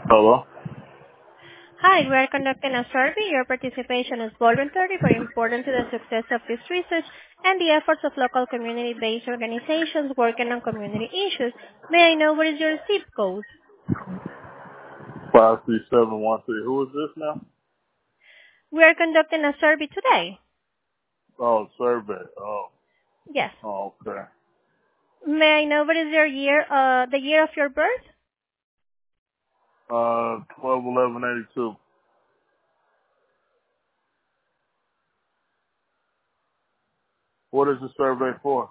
Hello? Hi, we are conducting a survey. Your participation is voluntary but important to the success of this research and the efforts of local community-based organizations working on community issues. May I know what is your zip code? 53713. Who is this now? We are conducting a survey today. Oh, survey. Oh, Yes. okay. May I know what is your year, the year of your birth? 121182. What is the survey for?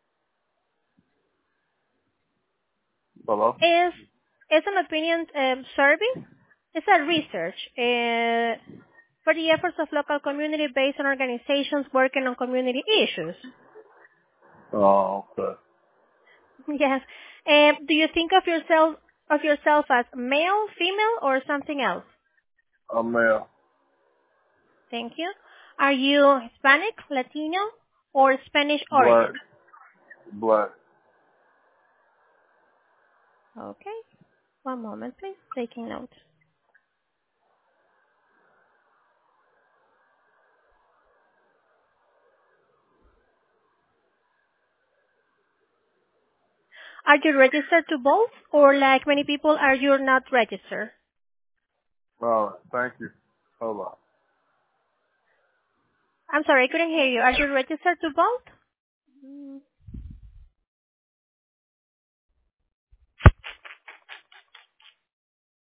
Hello? It's an opinion survey. It's a research for the efforts of local community-based organizations working on community issues. Oh, okay. Yes. Do you think of yourself as male, female, or something else? I'm male. Thank you. Are you Hispanic, Latino, or Spanish Black. origin? Black. Okay. One moment, please. Taking note. Are you registered to vote, or like many people, are you not registered? All right. Thank you. Hold on. I'm sorry, I couldn't hear you. Are you registered to vote?